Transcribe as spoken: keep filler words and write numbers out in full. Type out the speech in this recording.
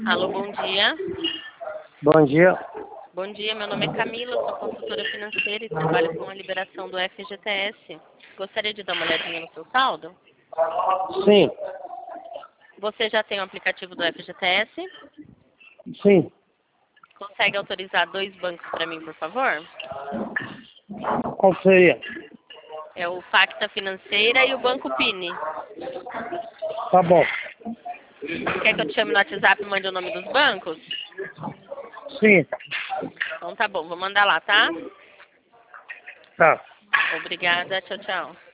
Alô, bom dia. Bom dia. Bom dia, meu nome é Camila, sou consultora financeira e trabalho com a liberação do F G T S. Gostaria de dar uma olhadinha no seu saldo? Sim, Você já tem o aplicativo do F G T S? sim. Consegue autorizar dois bancos para mim, por favor? Qual seria? É o Facta Financeira e o Banco Pini. Tá bom. Quer que eu te chame no WhatsApp e mande o nome dos bancos? Sim. Então tá bom, vou mandar lá, tá? Tá. Obrigada, tchau, tchau.